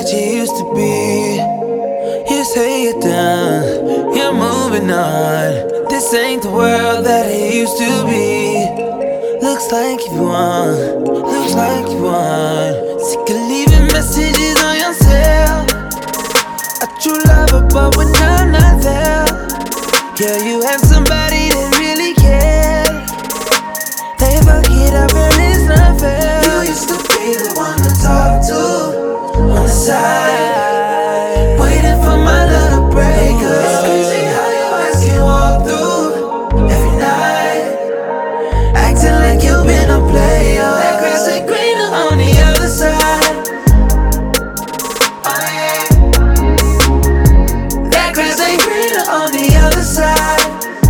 that you used to be. You say you're done, you're moving on. This ain't the world that it used to be. Looks like you won, looks like you won. Sick of leaving messages on your cell. A true lover, but when I'm not there. Yeah, you have somebody that really cared. They fuck it up and it's not fair. You used to be the one to talk to on the side, waiting for my little breakup. It's crazy how your ass can walk through every night, acting like you've been a player. That grass ain't greener on the other side. Oh yeah, that grass ain't greener on the other side.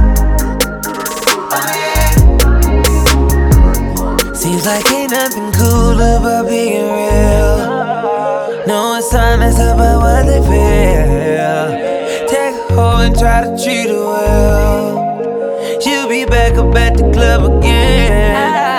Oh yeah. Seems like ain't nothing cool about being real. No assignments about what they feel. Take a hoe and try to treat her well. She'll be back up at the club again.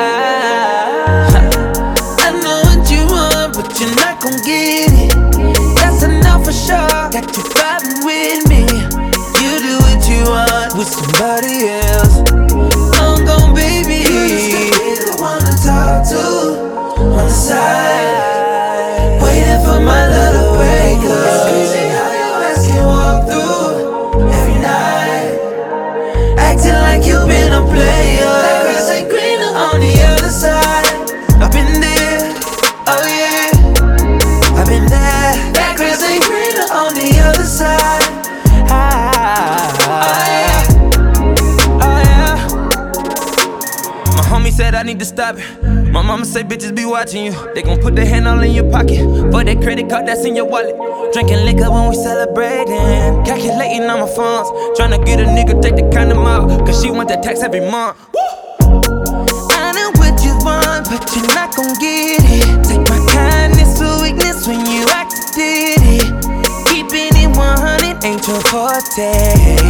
I know what you want, but you're not gon' get it. That's enough for sure. Got you vibing with me. You do what you want with somebody else. I'm gon' baby. You used to be the one to talk to on the side, waiting for my little breakup. It's crazy how your ass can walk through every night, acting like you've been a player. That grass ain't greener on the other side. I've been there, oh yeah, I've been there. That grass ain't greener on the other side. Homie said I need to stop it. My mama say bitches be watching you. They gon' put their hand all in your pocket for that credit card that's in your wallet. Drinking liquor when we celebrating, calculating on my funds, tryna get a nigga take the condom out, cause she want the tax every month. I know what you want, but you're not gon' get it. Take my kindness for weakness when you act did it. Keeping it 100 ain't your forte.